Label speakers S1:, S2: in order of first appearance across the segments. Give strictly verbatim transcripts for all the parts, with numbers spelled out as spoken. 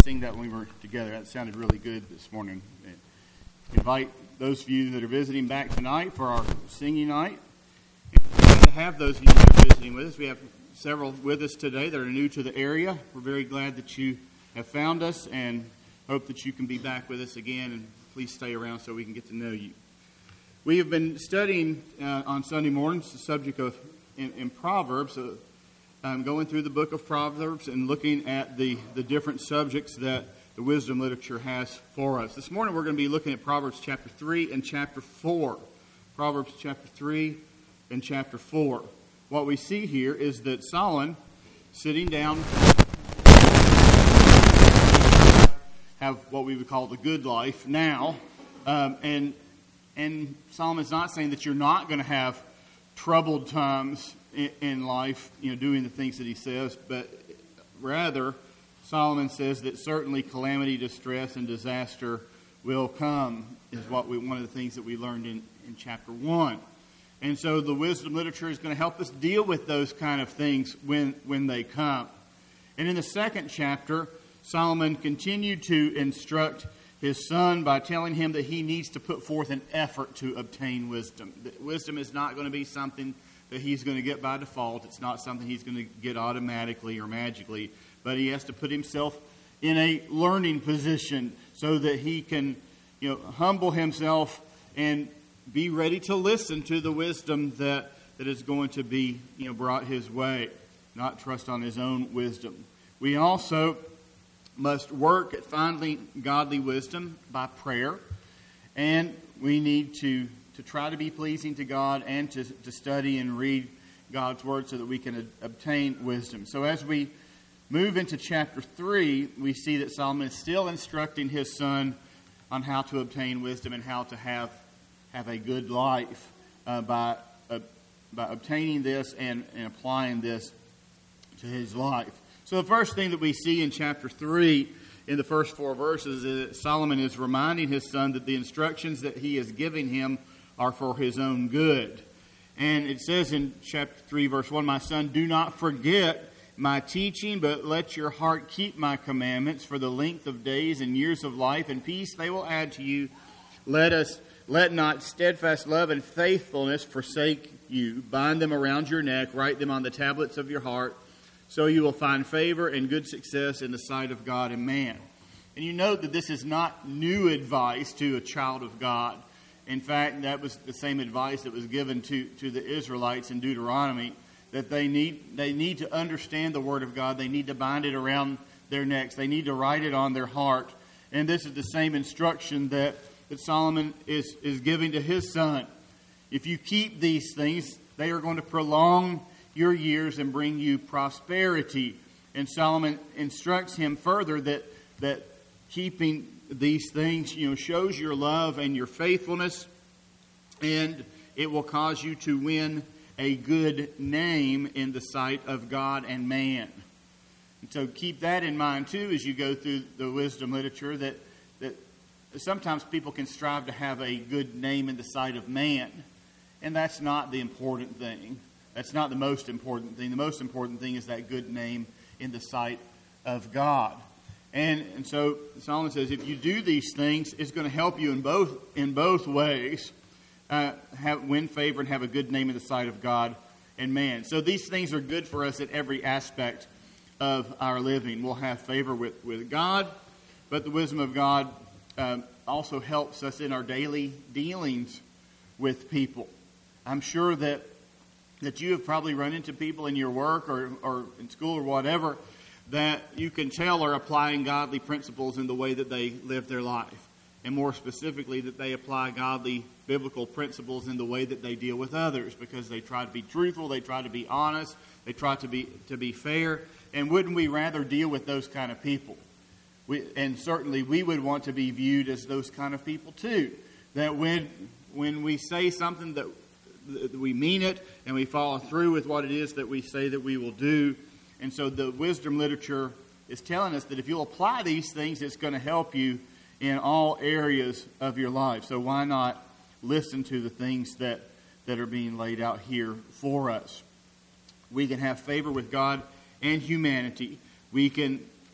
S1: sing that when we were together. That sounded really good this morning. I invite those of you that are visiting back tonight for our singing night. We're glad to have those of you that are visiting with us. We have several with us today that are new to the area. We're very glad that you have found us and hope that you can be back with us again. And please stay around so we can get to know you. We have been studying uh, on Sunday mornings the subject of in, in Proverbs. Uh, I'm going through the book of Proverbs and looking at the, the different subjects that the wisdom literature has for us. This morning we're going to be looking at Proverbs chapter three and chapter four. Proverbs chapter three and chapter four. What we see here is that Solomon, sitting down, have what we would call the good life now. Um, and, and Solomon's not saying that you're not going to have troubled times in life, you know, doing the things that he says, but rather, Solomon says that certainly calamity, distress, and disaster will come, is what we, one of the things that we learned in, in chapter one. And so the wisdom literature is going to help us deal with those kind of things when, when they come. And in the second chapter, Solomon continued to instruct his son by telling him that he needs to put forth an effort to obtain wisdom. That wisdom is not going to be something that he's going to get by default. It's not something he's going to get automatically or magically, but he has to put himself in a learning position so that he can, you know, humble himself and be ready to listen to the wisdom that, that is going to be, you know, brought his way, not trust on his own wisdom. We also must work at finding godly wisdom by prayer, and we need to to try to be pleasing to God and to, to study and read God's Word so that we can a, obtain wisdom. So as we move into chapter three, we see that Solomon is still instructing his son on how to obtain wisdom and how to have, have a good life uh, by, uh, by obtaining this and, and applying this to his life. So the first thing that we see in chapter three, in the first four verses, is that Solomon is reminding his son that the instructions that he is giving him are for his own good. And it says in chapter three, verse one, "My son, do not forget my teaching, but let your heart keep my commandments, for the length of days and years of life and peace they will add to you. Let us let not steadfast love and faithfulness forsake you. Bind them around your neck, write them on the tablets of your heart, so you will find favor and good success in the sight of God and man." And you note that this is not new advice to a child of God. In fact, that was the same advice that was given to, to the Israelites in Deuteronomy, that they need they need to understand the Word of God. They need to bind it around their necks. They need to write it on their heart. And this is the same instruction that, that Solomon is, is giving to his son. If you keep these things, they are going to prolong your years and bring you prosperity. And Solomon instructs him further that that keeping these things, you know, shows your love and your faithfulness, and it will cause you to win a good name in the sight of God and man. And so keep that in mind too as you go through the wisdom literature, that that sometimes people can strive to have a good name in the sight of man, and that's not the important thing. That's not the most important thing. The most important thing is that good name in the sight of God. And, and so Solomon says, if you do these things, it's going to help you in both in both ways, uh, have, win favor and have a good name in the sight of God and man. So these things are good for us at every aspect of our living. We'll have favor with, with God, but the wisdom of God um, also helps us in our daily dealings with people. I'm sure that that you have probably run into people in your work or, or in school or whatever that you can tell are applying godly principles in the way that they live their life. And more specifically, that they apply godly biblical principles in the way that they deal with others, because they try to be truthful, they try to be honest, they try to be to be fair. And wouldn't we rather deal with those kind of people? We, and certainly we would want to be viewed as those kind of people too. That when when we say something that, that we mean it and we follow through with what it is that we say that we will do. And so the wisdom literature is telling us that if you'll apply these things, it's going to help you in all areas of your life. So why not listen to the things that, that are being laid out here for us? We can have favor with God and humanity. We can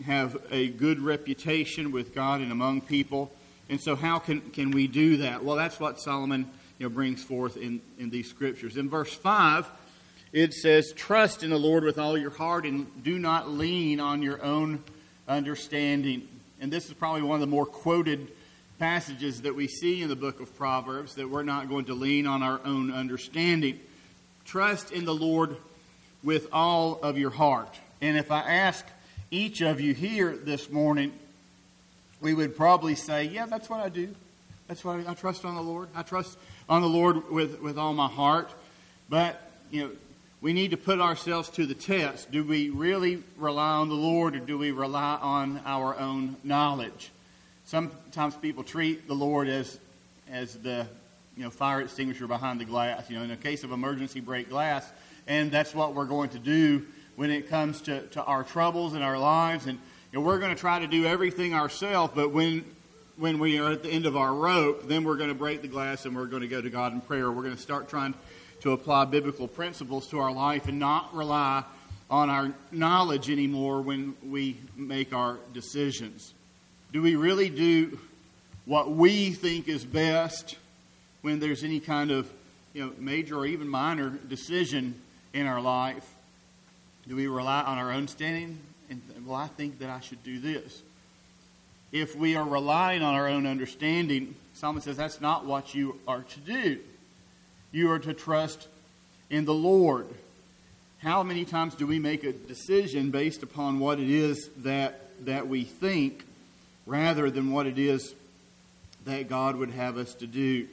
S1: have a good reputation with God and among people. And so how can, can we do that? Well, that's what Solomon you know, brings forth in, in these scriptures. In verse five, it says, trust in the Lord with all your heart and do not lean on your own understanding. And this is probably one of the more quoted passages that we see in the book of Proverbs, that we're not going to lean on our own understanding. Trust in the Lord with all of your heart. And if I ask each of you here this morning, we would probably say, yeah, that's what I do. That's what I, I trust on the Lord. I trust on the Lord with, with all my heart. But, you know, we need to put ourselves to the test. Do we really rely on the Lord, or do we rely on our own knowledge? Sometimes people treat the Lord as as the you know fire extinguisher behind the glass. You know, in a case of emergency, break glass, and that's what we're going to do when it comes to, to our troubles in our lives. And you know, we're going to try to do everything ourselves, but when when we are at the end of our rope, then we're going to break the glass and we're going to go to God in prayer. We're going to start trying to apply biblical principles to our life and not rely on our knowledge anymore when we make our decisions. Do we really do what we think is best when there's any kind of you know major or even minor decision in our life? Do we rely on our own standing and, well, I think that I should do this? If we are relying on our own understanding, Solomon says that's not what you are to do. You are to trust in the Lord. How many times do we make a decision based upon what it is that, that we think rather than what it is that God would have us to do?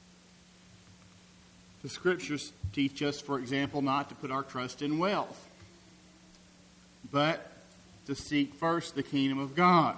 S1: The Scriptures teach us, for example, not to put our trust in wealth, but to seek first the kingdom of God.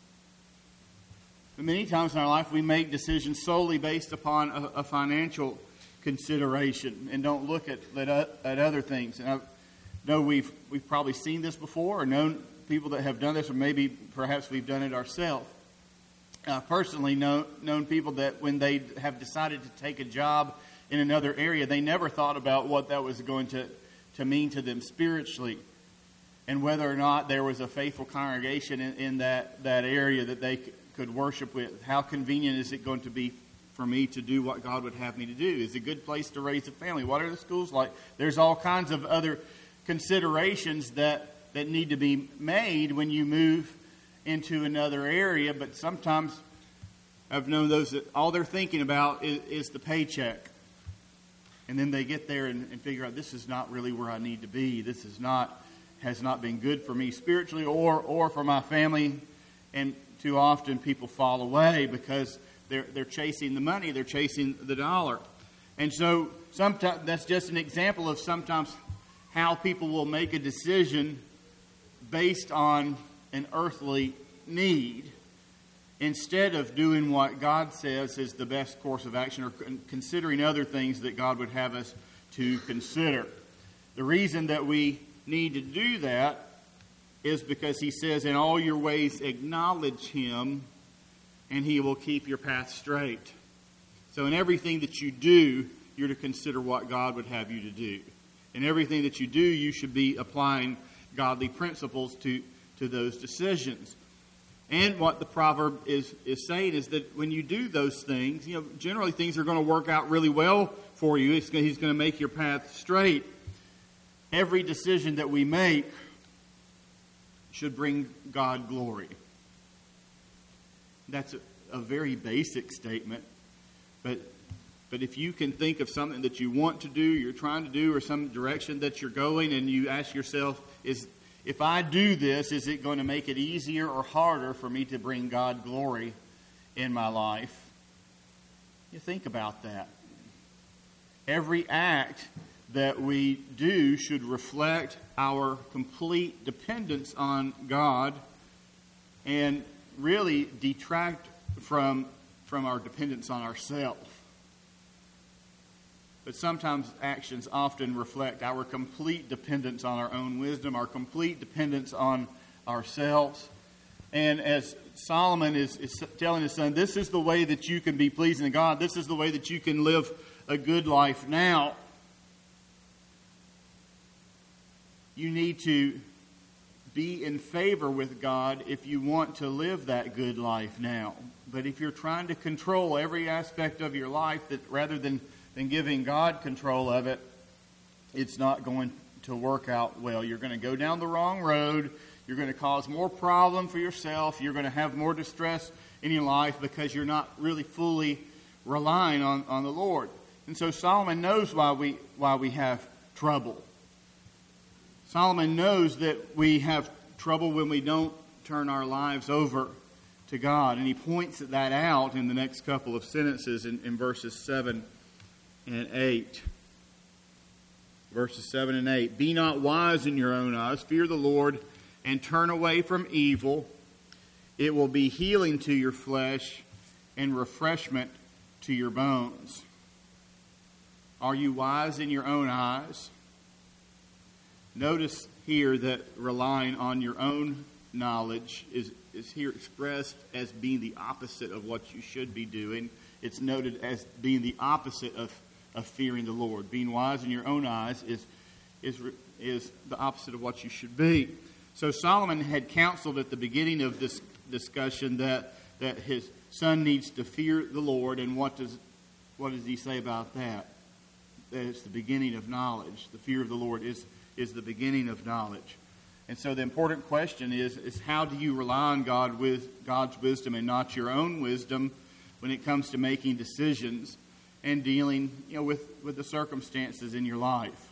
S1: But many times in our life we make decisions solely based upon a, a financial consideration and don't look at, at at other things. And I know we've we've probably seen this before or known people that have done this, or maybe perhaps we've done it ourselves. I've personally know, known people that when they have decided to take a job in another area, they never thought about what that was going to, to mean to them spiritually, and whether or not there was a faithful congregation in, in that, that area that they c- could worship with. How convenient is it going to be for me to do what God would have me to do? Is it a good place to raise a family? What are the schools like? There's all kinds of other considerations that, that need to be made when you move into another area. But sometimes I've known those that all they're thinking about is, is the paycheck. And then they get there and, and figure out, this is not really where I need to be. This is not has not been good for me spiritually or or for my family. And too often people fall away because they're they're chasing the money, they're chasing the dollar. And so sometimes that's just an example of sometimes how people will make a decision based on an earthly need instead of doing what God says is the best course of action, or considering other things that God would have us to consider. The reason that we need to do that is because he says, in all your ways acknowledge him, and he will keep your path straight. So in everything that you do, you're to consider what God would have you to do. In everything that you do, you should be applying godly principles to, to those decisions. And what the proverb is, is saying is that when you do those things, you know, generally things are going to work out really well for you. It's, he's going to make your path straight. Every decision that we make should bring God glory. That's a, a very basic statement. But but if you can think of something that you want to do, you're trying to do, or some direction that you're going, and you ask yourself, is if I do this, is it going to make it easier or harder for me to bring God glory in my life? You think about that. Every act that we do should reflect our complete dependence on God and really detract from, from our dependence on ourselves. But sometimes actions often reflect our complete dependence on our own wisdom, our complete dependence on ourselves. And as Solomon is, is telling his son, this is the way that you can be pleasing to God. This is the way that you can live a good life now. You need to be in favor with God if you want to live that good life now. But if you're trying to control every aspect of your life, that rather than, than giving God control of it, it's not going to work out well. You're going to go down the wrong road. You're going to cause more problem for yourself. You're going to have more distress in your life because you're not really fully relying on, on the Lord. And so Solomon knows why we why we have trouble. Solomon knows that we have trouble when we don't turn our lives over to God. And he points that out in the next couple of sentences in, in verses seven and eight. Verses seven and eight. Be not wise in your own eyes. Fear the Lord and turn away from evil. It will be healing to your flesh and refreshment to your bones. Are you wise in your own eyes? Notice here that relying on your own knowledge is, is here expressed as being the opposite of what you should be doing. It's noted as being the opposite of, of fearing the Lord. Being wise in your own eyes is, is, is the opposite of what you should be. So Solomon had counseled at the beginning of this discussion that, that his son needs to fear the Lord. And what does, what does he say about that? That it's the beginning of knowledge. The fear of the Lord is is the beginning of knowledge. And so the important question is, is how do you rely on God with God's wisdom and not your own wisdom when it comes to making decisions and dealing, you know, with, with the circumstances in your life?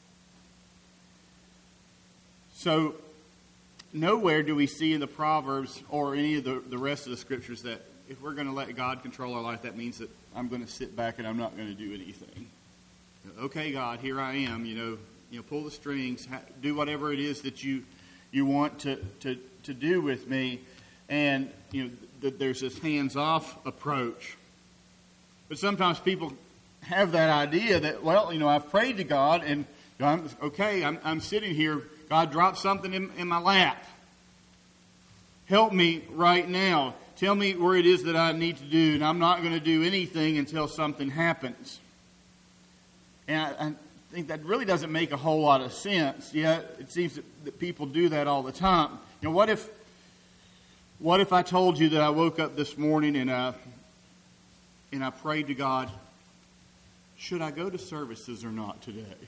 S1: So nowhere do we see in the Proverbs or any of the, the rest of the Scriptures that if we're going to let God control our life, that means that I'm going to sit back and I'm not going to do anything. Okay, God, here I am, you know, You know, pull the strings, do whatever it is that you you want to, to, to do with me. And, you know, th- there's this hands-off approach. But sometimes people have that idea that, well, you know, I've prayed to God and, you know, I'm, okay, I'm, I'm sitting here. God dropped something in, in my lap. Help me right now. Tell me where it is that I need to do, and I'm not going to do anything until something happens. And I, I I think that really doesn't make a whole lot of sense. Yet it seems that, that people do that all the time. You know, what if, what if I told you that I woke up this morning and I, and I prayed to God, should I go to services or not today?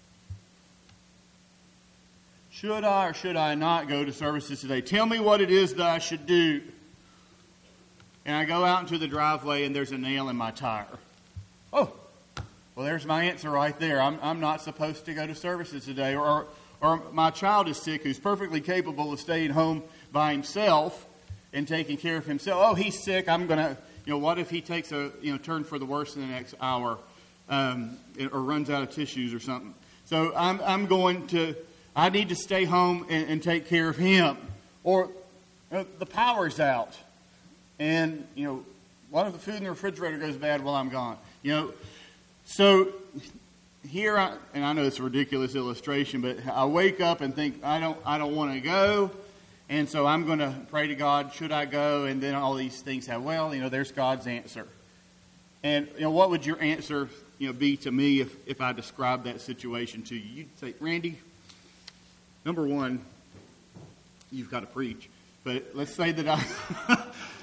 S1: Should I or should I not go to services today? Tell me what it is that I should do. And I go out into the driveway and there's a nail in my tire. Oh. Well, there's my answer right there. I'm I'm not supposed to go to services today. Or, or my child is sick who's perfectly capable of staying home by himself and taking care of himself. Oh, he's sick. I'm going to, you know, what if he takes a, you know, turn for the worse in the next hour um, or runs out of tissues or something. So I'm I'm going to, I need to stay home and, and take care of him. Or you know, the power's out. And, you know, what if the food in the refrigerator goes bad while I'm gone? You know, so here, I, and I know it's a ridiculous illustration, but I wake up and think, I don't I don't want to go, and so I'm going to pray to God, should I go? And then all these things have, well, you know, there's God's answer. And, you know, what would your answer, you know, be to me if, if I described that situation to you? You'd say, Randy, number one, you've got to preach. But let's say that I,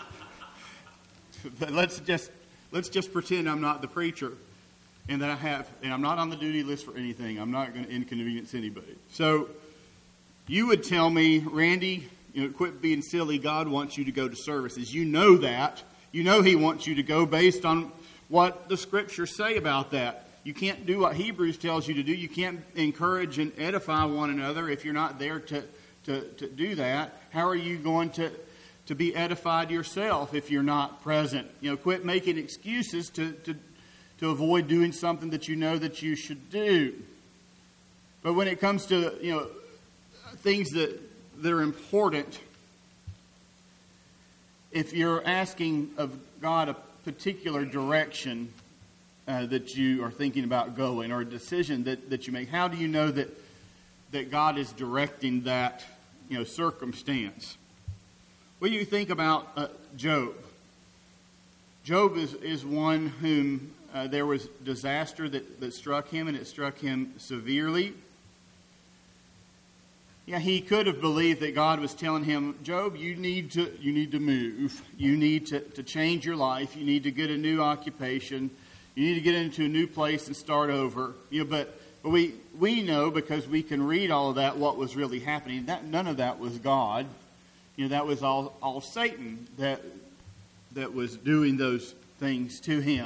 S1: but let's just, let's just pretend I'm not the preacher. And that I have, and I'm not on the duty list for anything. I'm not going to inconvenience anybody. So you would tell me, Randy, you know, quit being silly. God wants you to go to services. You know that. You know He wants you to go based on what the Scriptures say about that. You can't do what Hebrews tells you to do. You can't encourage and edify one another if you're not there to, to, to do that. How are you going to, to be edified yourself if you're not present? You know, quit making excuses to, to to avoid doing something that you know that you should do. But when it comes to, you know, things that, that are important, if you're asking of God a particular direction uh, that you are thinking about going, or a decision that, that you make, how do you know that that God is directing that, you know, circumstance? Well, you think about uh, Job. Job is, is one whom uh, there was disaster that, that struck him, and it struck him severely. Yeah, he could have believed that God was telling him, Job, you need to you need to move. You need to, to change your life. You need to get a new occupation. You need to get into a new place and start over. You know, but but we we know, because we can read all of that, what was really happening. That none of that was God. You know, that was all, all Satan that that was doing those things to him.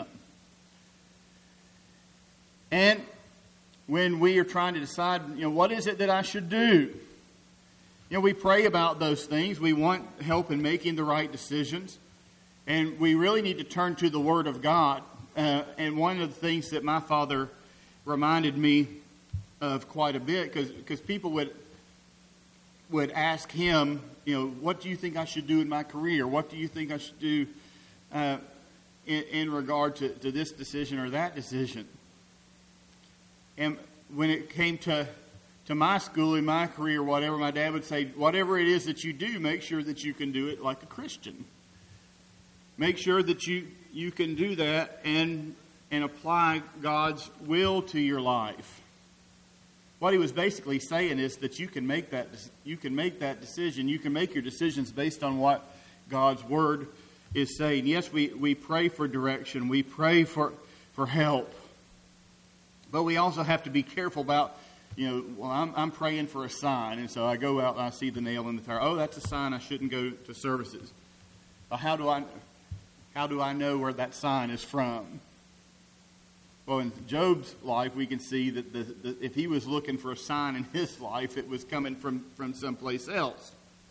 S1: And when we are trying to decide, you know, what is it that I should do? You know, we pray about those things. We want help in making the right decisions. And we really need to turn to the Word of God. Uh, and one of the things that my father reminded me of quite a bit, because because people would would ask him, you know, what do you think I should do in my career? What do you think I should do uh, in, in regard to, to this decision or that decision? And when it came to to my school, in my career, whatever, my dad would say, whatever it is that you do, make sure that you can do it like a Christian. Make sure that you, you can do that and and apply God's will to your life. What he was basically saying is that you can make that you can make that decision. You can make your decisions based on what God's Word is saying. Yes, we, we pray for direction. We pray for, for help. But we also have to be careful about, you know, well, I'm, I'm praying for a sign, and so I go out and I see the nail in the tire. Oh, that's a sign I shouldn't go to services. Well, how do I, how do I know where that sign is from? Well, in Job's life, we can see that the, the, if he was looking for a sign in his life, it was coming from, from someplace else.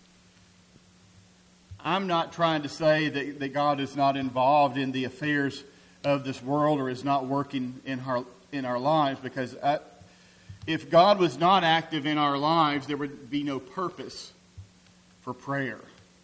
S1: I'm not trying to say that, that God is not involved in the affairs of this world or is not working in our, in our lives, because I, if God was not active in our lives, there would be no purpose for prayer.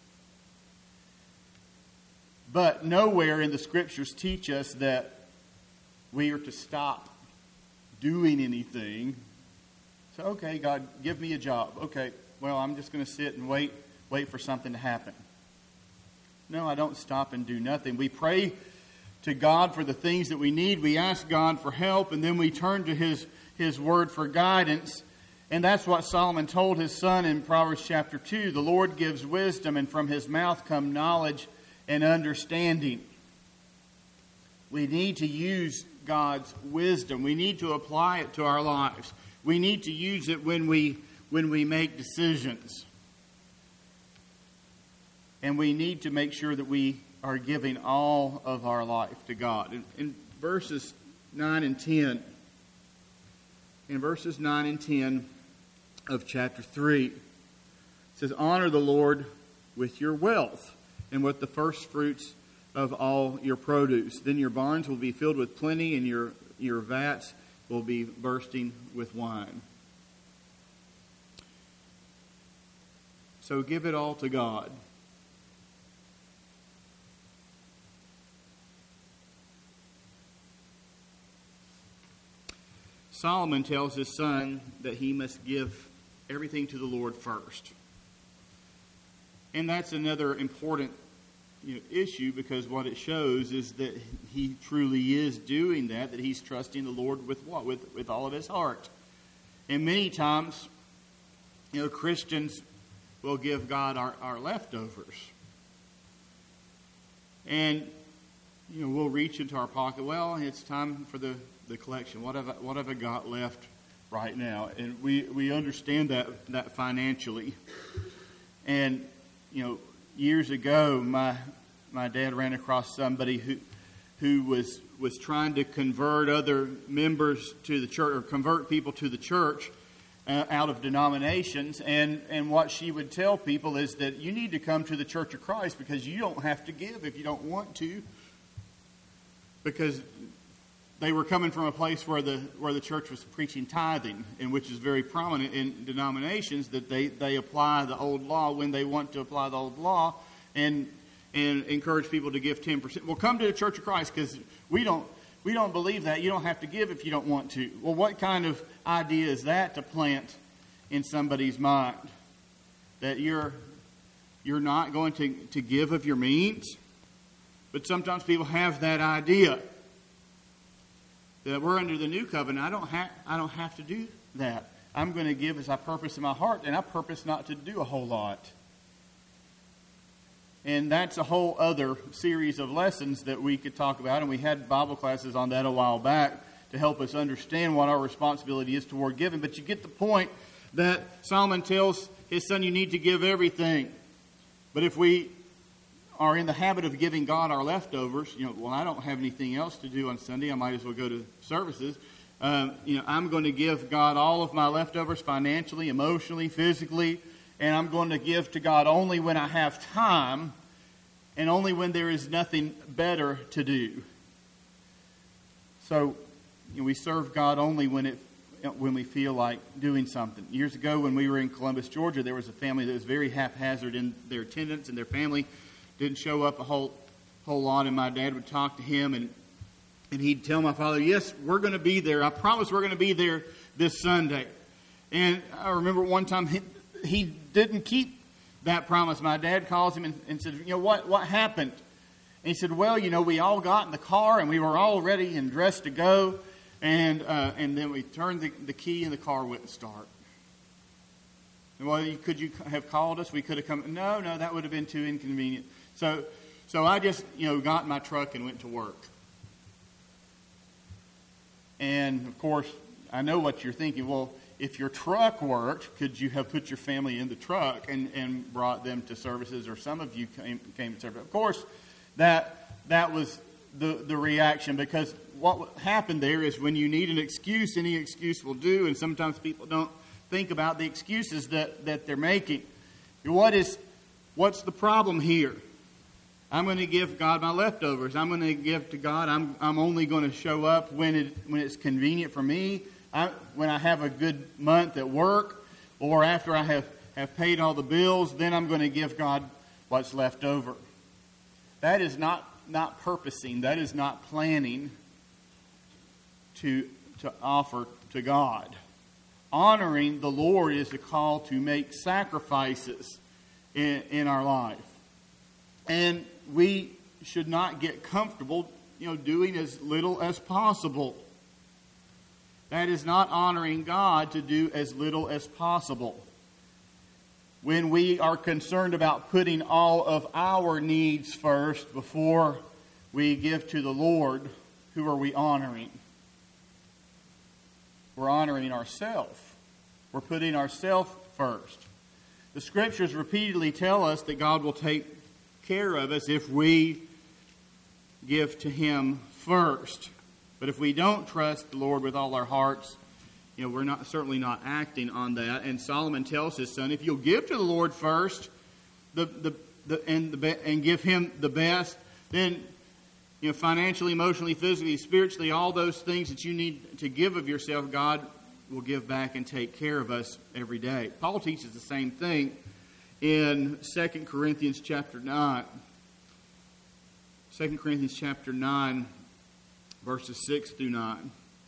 S1: But nowhere in the Scriptures teach us that we are to stop doing anything. So, okay, God, give me a job. Okay, well, I'm just going to sit and wait, wait for something to happen. No, I don't stop and do nothing. We pray to God for the things that we need. We ask God for help, and then we turn to His, His Word for guidance. And that's what Solomon told his son in Proverbs chapter two. The Lord gives wisdom, and from His mouth come knowledge and understanding. We need to use God's wisdom. We need to apply it to our lives. We need to use it when we when we make decisions. And we need to make sure that we are giving all of our life to God. In, in verses nine and ten, in verses nine and ten of chapter three, it says, "Honor the Lord with your wealth and with the first fruits of all your produce. Then your barns will be filled with plenty, and your, your vats will be bursting with wine." So give it all to God. Solomon tells his son that he must give everything to the Lord first. And that's another important You know, issue, because what it shows is that he truly is doing that, that he's trusting the Lord with what? With, with all of his heart. And many times, you know, Christians will give God our, our leftovers. And, you know, we'll reach into our pocket. Well, it's time for the, the collection. What have I, what have I got left right now? And we, we understand that, that financially. And, you know, years ago, my my dad ran across somebody who who was was trying to convert other members to the church, or convert people to the church uh, out of denominations. And, and what she would tell people is that you need to come to the Church of Christ because you don't have to give if you don't want to. Because they were coming from a place where the where the church was preaching tithing, and which is very prominent in denominations, that they, they apply the old law when they want to apply the old law, and and encourage people to give ten percent. Well, come to the Church of Christ because we don't we don't believe that. You don't have to give if you don't want to. Well, what kind of idea is that to plant in somebody's mind? That you're you're not going to, to give of your means? But sometimes people have that idea. That we're under the new covenant. I don't have I don't have to do that. I'm going to give as I purpose in my heart, and I purpose not to do a whole lot. And that's a whole other series of lessons that we could talk about, and we had Bible classes on that a while back to help us understand what our responsibility is toward giving. But you get the point that Solomon tells his son, you need to give everything. But if we are in the habit of giving God our leftovers, you know, well, I don't have anything else to do on Sunday, I might as well go to services. Um, you know, I'm going to give God all of my leftovers financially, emotionally, physically, and I'm going to give to God only when I have time and only when there is nothing better to do. So, you know, we serve God only when it when we feel like doing something. Years ago when we were in Columbus, Georgia, there was a family that was very haphazard in their attendance, and their family didn't show up a whole whole lot, and my dad would talk to him, and and he'd tell my father, yes, we're going to be there. I promise we're going to be there this Sunday. And I remember one time he, he didn't keep that promise. My dad calls him and, and said, you know, what, what happened? And he said, well, you know, we all got in the car and we were all ready and dressed to go. And uh, and then we turned the, the key and the car wouldn't start. And well, could you have called us? We could have come. No, no, that would have been too inconvenient. So, so I just, you know, got in my truck and went to work. And, of course, I know what you're thinking. Well, if your truck worked, could you have put your family in the truck and, and brought them to services, or some of you came, came to service? Of course, that that was the, the reaction, because what happened there is when you need an excuse, any excuse will do, and sometimes people don't think about the excuses that, that they're making. What is, what's the problem here? I'm going to give God my leftovers. I'm going to give to God. I'm I'm only going to show up when it when it's convenient for me. I, when I have a good month at work, or after I have, have paid all the bills, then I'm going to give God what's left over. That is not, not purposing. That is not planning to to offer to God. Honoring the Lord is a call to make sacrifices in, in our life. And we should not get comfortable, you know, doing as little as possible. That is not honoring God to do as little as possible. When we are concerned about putting all of our needs first before we give to the Lord, who are we honoring? We're honoring ourselves. We're putting ourselves first. The Scriptures repeatedly tell us that God will take care of us if we give to Him first. But if we don't trust the Lord with all our hearts, you know, we're not certainly not acting on that. And Solomon tells his son, if you'll give to the Lord first, the the, the and the and give Him the best, then, you know, financially, emotionally, physically, spiritually, all those things that you need to give of yourself, God will give back and take care of us every day. Paul teaches the same thing in Second Corinthians chapter nine. Second Corinthians chapter nine, verses six through nine.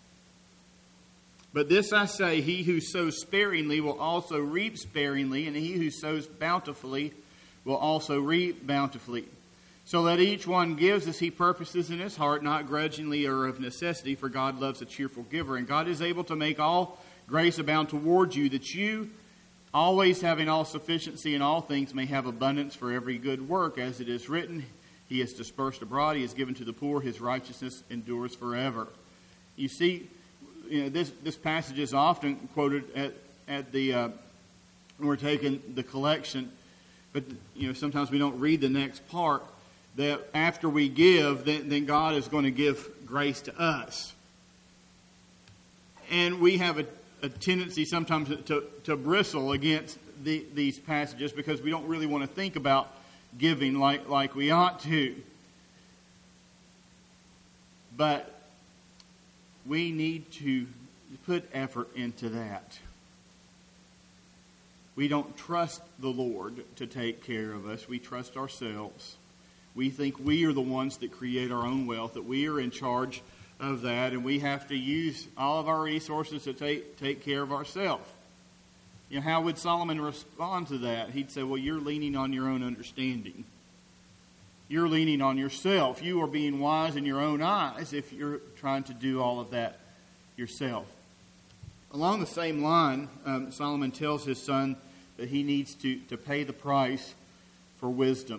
S1: But this I say, he who sows sparingly will also reap sparingly, and he who sows bountifully will also reap bountifully. So let each one gives as he purposes in his heart, not grudgingly or of necessity, for God loves a cheerful giver. And God is able to make all grace abound toward you, that you, always having all sufficiency in all things, may have abundance for every good work. As it is written, He has dispersed abroad, He has given to the poor, His righteousness endures forever. You see, you know, this this passage is often quoted at at the uh, when we're taking the collection, but you know sometimes we don't read the next part. That after we give, then, then God is going to give grace to us, and we have a, a tendency sometimes to to bristle against the, these passages because we don't really want to think about giving like like we ought to. But we need to put effort into that. We don't trust the Lord to take care of us. We trust ourselves. We think we are the ones that create our own wealth, that we are in charge of that, and we have to use all of our resources to take, take care of ourselves. You know, how would Solomon respond to that? He'd say, well, you're leaning on your own understanding. You're leaning on yourself. You are being wise in your own eyes if you're trying to do all of that yourself. Along the same line, um, Solomon tells his son that he needs to, to pay the price for wisdom.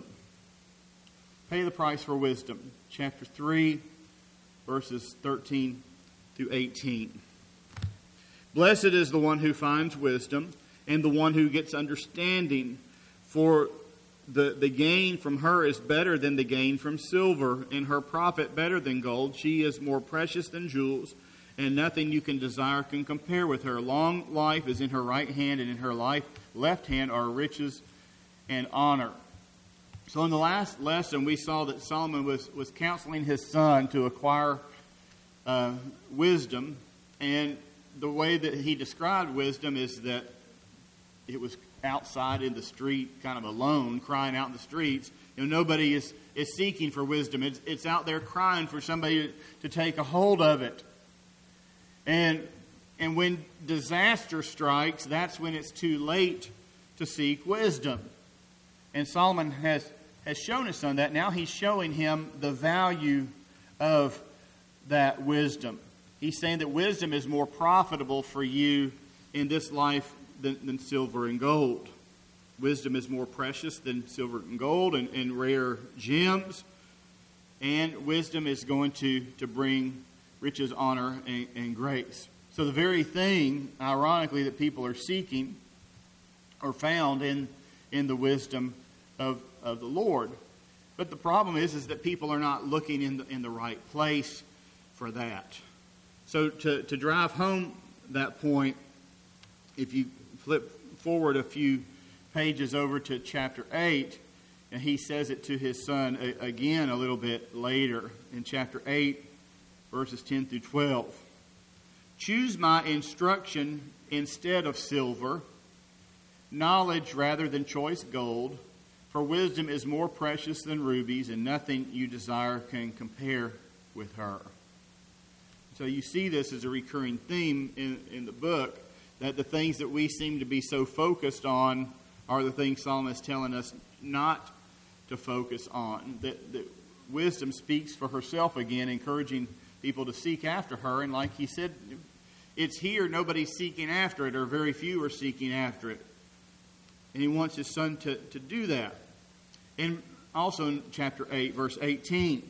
S1: Pay the price for wisdom. Chapter three, verses thirteen through eighteen. Blessed is the one who finds wisdom, and the one who gets understanding, for the, the gain from her is better than the gain from silver, and her profit better than gold. She is more precious than jewels, and nothing you can desire can compare with her. Long life is in her right hand, and in her life, left hand are riches and honor. So in the last lesson, we saw that Solomon was, was counseling his son to acquire uh, wisdom. And the way that he described wisdom is that it was outside in the street, kind of alone, crying out in the streets. You know, nobody is, is seeking for wisdom. It's, it's out there crying for somebody to, to take a hold of it. And and when disaster strikes, that's when it's too late to seek wisdom. And Solomon has, has shown his son that. Now he's showing him the value of that wisdom. He's saying that wisdom is more profitable for you in this life than, than silver and gold. Wisdom is more precious than silver and gold and, and rare gems. And wisdom is going to, to bring riches, honor, and, and grace. So the very thing, ironically, that people are seeking are found in, in the wisdom of, of the Lord. But the problem is, is that people are not looking in the, in the right place for that. So to, to drive home that point, if you flip forward a few pages over to chapter eight, and he says it to his son again a little bit later in chapter eight, verses ten through twelve. Choose my instruction instead of silver, knowledge rather than choice gold, for wisdom is more precious than rubies, and nothing you desire can compare with her. So you see this as a recurring theme in, in the book, that the things that we seem to be so focused on are the things Solomon is telling us not to focus on. That, that wisdom speaks for herself again, encouraging people to seek after her. And like he said, it's here, nobody's seeking after it, or very few are seeking after it. And he wants his son to, to do that. And also in chapter eight, verse eighteen,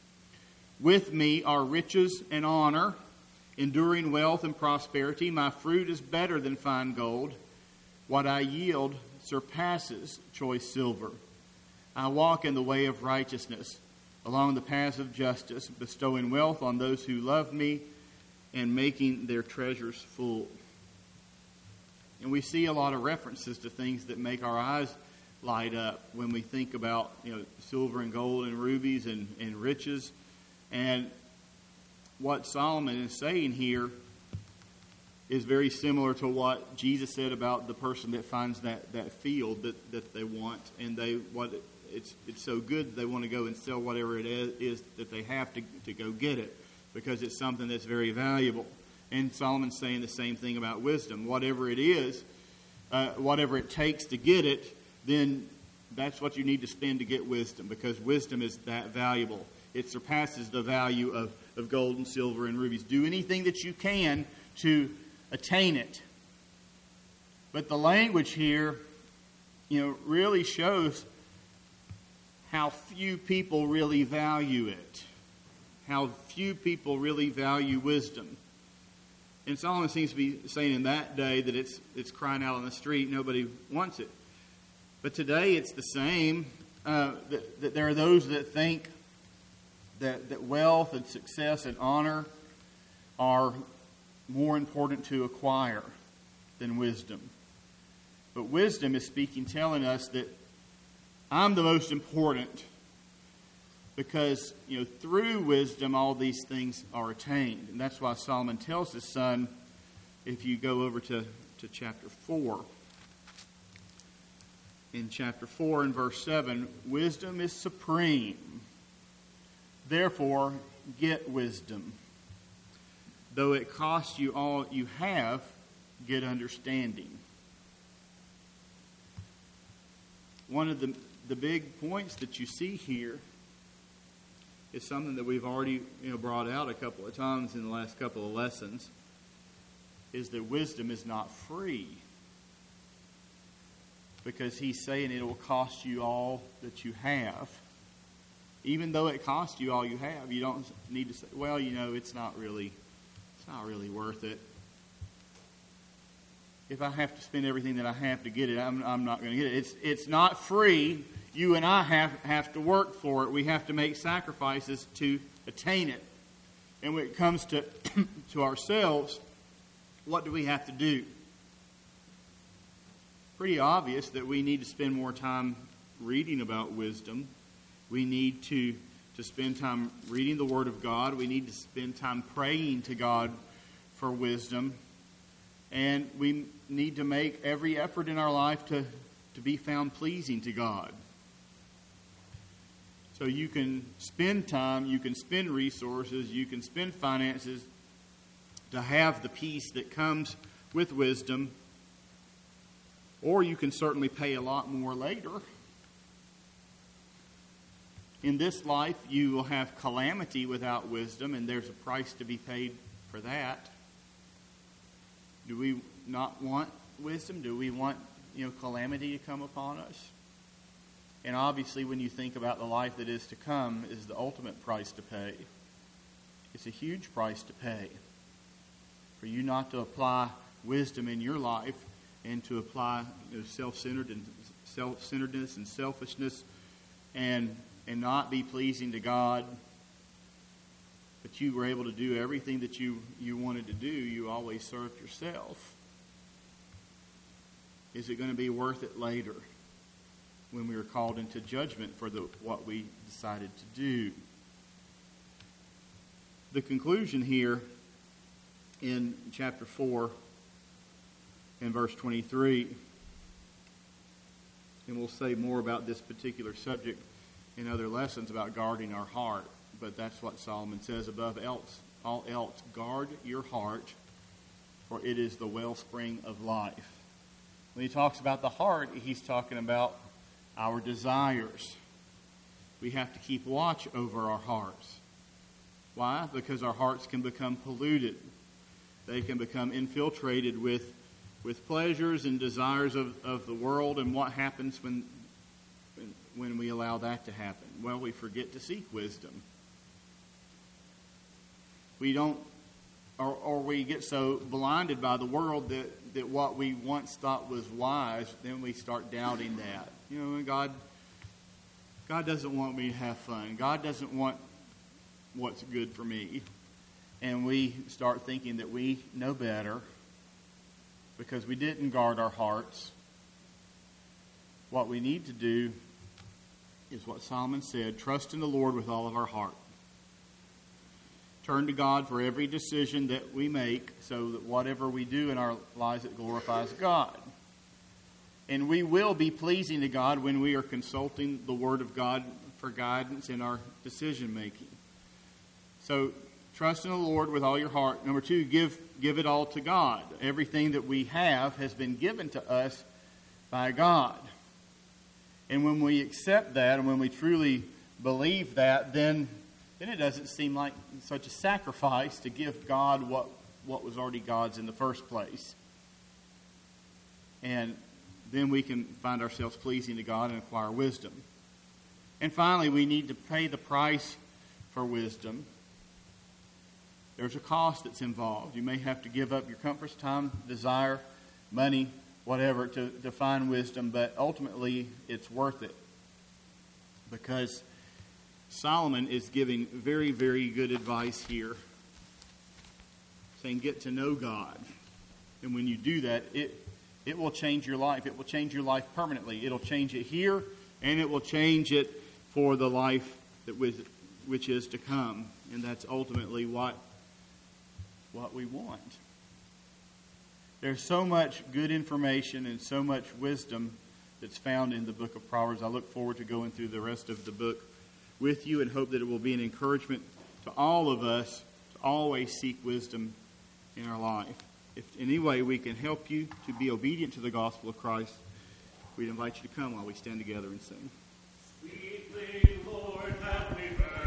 S1: with me are riches and honor, enduring wealth and prosperity. My fruit is better than fine gold. What I yield surpasses choice silver. I walk in the way of righteousness, along the paths of justice, bestowing wealth on those who love me and making their treasures full. And we see a lot of references to things that make our eyes light up when we think about, you know, silver and gold and rubies and, and riches. And what Solomon is saying here is very similar to what Jesus said about the person that finds that, that field that, that they want, and they what it's it's so good they want to go and sell whatever it is, is that they have to, to go get it, because it's something that's very valuable. And Solomon's saying the same thing about wisdom. Whatever it is, uh, whatever it takes to get it, then that's what you need to spend to get wisdom, because wisdom is that valuable. It surpasses the value of, of gold and silver and rubies. Do anything that you can to attain it. But the language here, you know, really shows how few people really value it. How few people really value wisdom. And Solomon seems to be saying in that day that it's it's crying out on the street, nobody wants it. But today it's the same. Uh, that, that there are those that think that, that wealth and success and honor are more important to acquire than wisdom. But wisdom is speaking, telling us that I'm the most important, because, you know, through wisdom all these things are attained. And that's why Solomon tells his son, if you go over to, to chapter four. In chapter four and verse seven, wisdom is supreme. Therefore, get wisdom. Though it costs you all you have, get understanding. One of the, the big points that you see here is something that we've already, you know, brought out a couple of times in the last couple of lessons, is that wisdom is not free. Because he's saying it will cost you all that you have. Even though it costs you all you have, you don't need to say, well, you know, it's not really, it's not really worth it. If I have to spend everything that I have to get it, I'm, I'm not going to get it. It's, it's not free. You and I have, have to work for it. We have to make sacrifices to attain it. And when it comes to, to ourselves, what do we have to do? Pretty obvious that we need to spend more time reading about wisdom. We need to, to spend time reading the Word of God. We need to spend time praying to God for wisdom. And we need to make every effort in our life to, to be found pleasing to God. So you can spend time, you can spend resources, you can spend finances to have the peace that comes with wisdom. Or you can certainly pay a lot more later. In this life, you will have calamity without wisdom, and there's a price to be paid for that. Do we not want wisdom? Do we want, you know, calamity to come upon us? And obviously, when you think about the life that is to come, is the ultimate price to pay. It's a huge price to pay. For you not to apply wisdom in your life and to apply, you know, self-centered and self-centeredness and selfishness and and not be pleasing to God, but you were able to do everything that you, you wanted to do, you always served yourself. Is it going to be worth it later when we are called into judgment for the what we decided to do? The conclusion here in chapter four and verse twenty-three, and we'll say more about this particular subject in other lessons about guarding our heart, but that's what Solomon says: above else, all else, guard your heart, for it is the wellspring of life. When he talks about the heart, he's talking about our desires. We have to keep watch over our hearts. Why? Because our hearts can become polluted. They can become infiltrated with, with pleasures and desires of, of the world. And what happens when when we allow that to happen? Well, we forget to seek wisdom. We don't, or, or we get so blinded by the world that, that what we once thought was wise, then we start doubting that. You know, God, God doesn't want me to have fun. God doesn't want what's good for me. And we start thinking that we know better because we didn't guard our hearts. What we need to do is what Solomon said: trust in the Lord with all of our heart. Turn to God for every decision that we make so that whatever we do in our lives, it glorifies God. And we will be pleasing to God when we are consulting the Word of God for guidance in our decision making. So trust in the Lord with all your heart. Number two, give, give it all to God. Everything that we have has been given to us by God. And when we accept that, and when we truly believe that, then, then it doesn't seem like such a sacrifice to give God what, what was already God's in the first place. And then we can find ourselves pleasing to God and acquire wisdom. And finally, we need to pay the price for wisdom. There's a cost that's involved. You may have to give up your comforts, time, desire, money, whatever, to, to find wisdom, but ultimately it's worth it. Because Solomon is giving very, very good advice here, saying get to know God. And when you do that, it, it will change your life. It will change your life permanently. It'll change it here, and it will change it for the life that with, which is to come. And that's ultimately what, what we want. There's so much good information and so much wisdom that's found in the book of Proverbs. I look forward to going through the rest of the book with you and hope that it will be an encouragement to all of us to always seek wisdom in our life. If in any way we can help you to be obedient to the gospel of Christ, we'd invite you to come while we stand together and sing.
S2: Sweetly, Lord, have we heard.